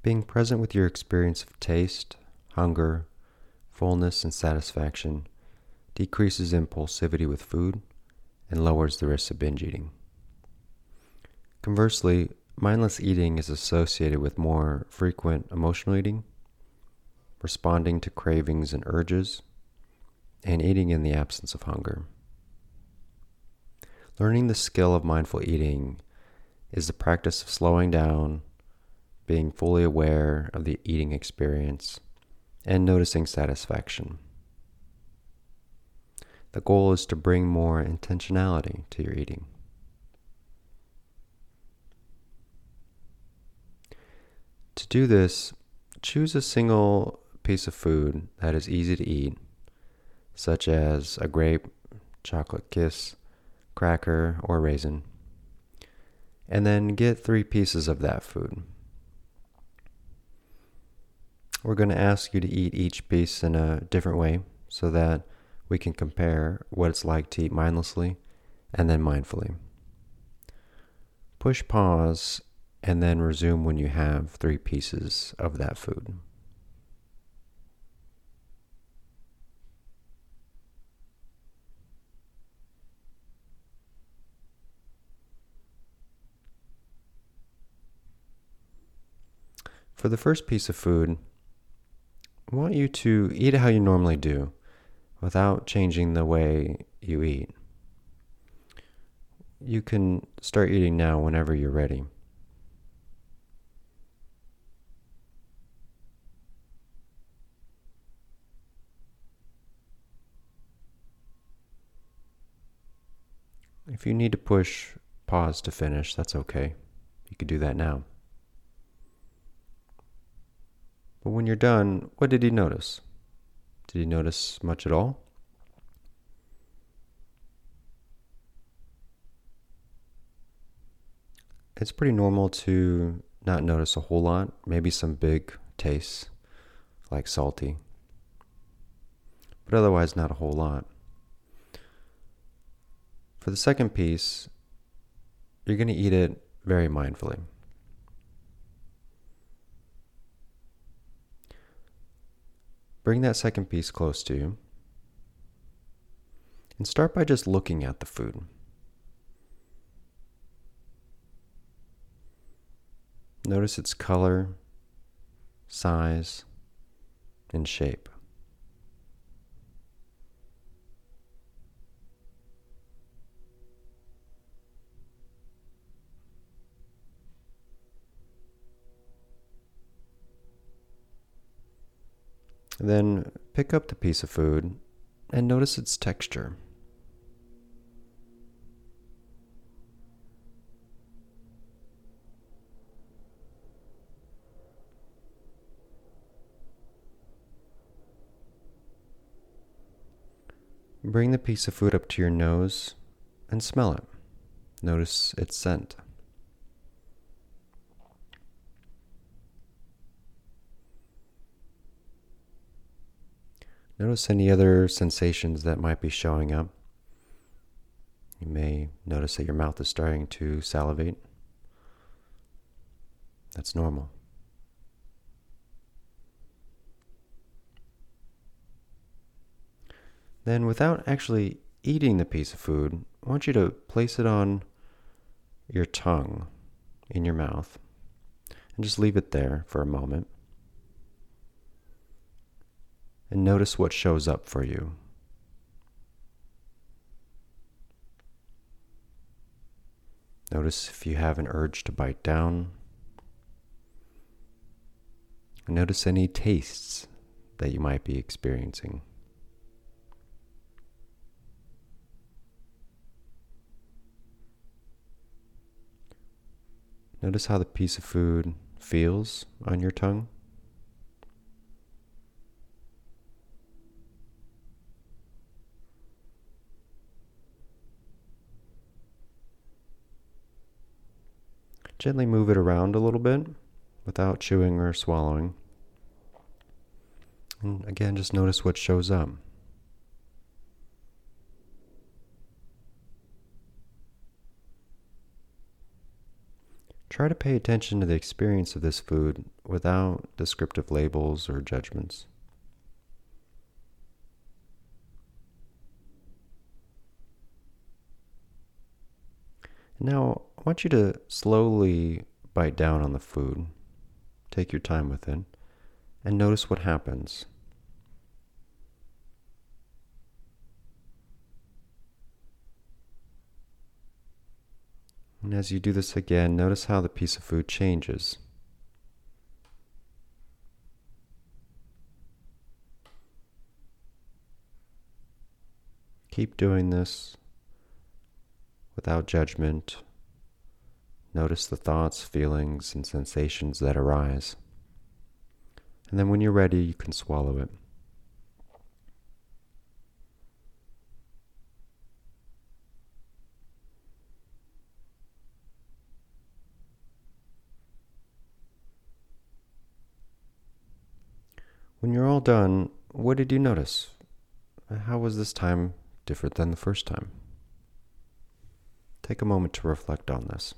Being present with your experience of taste, hunger, fullness, and satisfaction decreases impulsivity with food and lowers the risk of binge eating. Conversely, mindless eating is associated with more frequent emotional eating, responding to cravings and urges, and eating in the absence of hunger. Learning the skill of mindful eating is the practice of slowing down, being fully aware of the eating experience, and noticing satisfaction. The goal is to bring more intentionality to your eating. To do this, choose a single piece of food that is easy to eat, such as a grape, chocolate kiss, cracker, or raisin, and then get 3 pieces of that food. We're going to ask you to eat each piece in a different way so that we can compare what it's like to eat mindlessly and then mindfully. Push pause and then resume when you have 3 pieces of that food. For the first piece of food, I want you to eat how you normally do, without changing the way you eat. You can start eating now whenever you're ready. If you need to push pause to finish, that's okay. You could do that now. But when you're done, what did you notice? Did you notice much at all? It's pretty normal to not notice a whole lot, maybe some big tastes, like salty, but otherwise not a whole lot. For the second piece, you're going to eat it very mindfully. Bring that second piece close to you and start by just looking at the food. Notice its color, size, and shape. Then pick up the piece of food and notice its texture. Bring the piece of food up to your nose and smell it. Notice its scent. Notice any other sensations that might be showing up. You may notice that your mouth is starting to salivate. That's normal. Then, without actually eating the piece of food, I want you to place it on your tongue in your mouth and just leave it there for a moment. And notice what shows up for you. Notice if you have an urge to bite down. Notice any tastes that you might be experiencing. Notice how the piece of food feels on your tongue. Gently move it around a little bit without chewing or swallowing. And again, just notice what shows up. Try to pay attention to the experience of this food without descriptive labels or judgments. Now, I want you to slowly bite down on the food. Take your time with it and notice what happens. And as you do this again, notice how the piece of food changes. Keep doing this without judgment. Notice the thoughts, feelings, and sensations that arise. And then when you're ready, you can swallow it. When you're all done, what did you notice? How was this time different than the first time? Take a moment to reflect on this.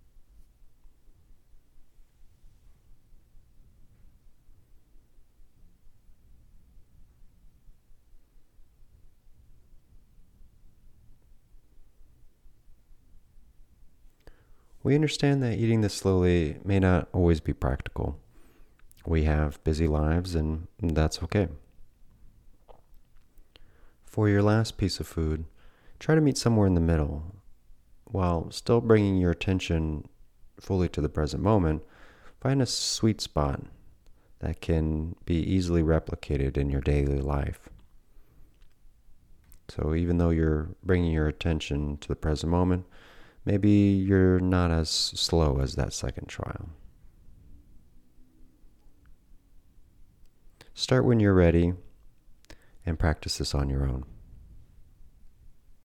We understand that eating this slowly may not always be practical. We have busy lives, and that's okay. For your last piece of food, try to meet somewhere in the middle. While still bringing your attention fully to the present moment, find a sweet spot that can be easily replicated in your daily life. So even though you're bringing your attention to the present moment, maybe you're not as slow as that second trial. Start when you're ready and practice this on your own.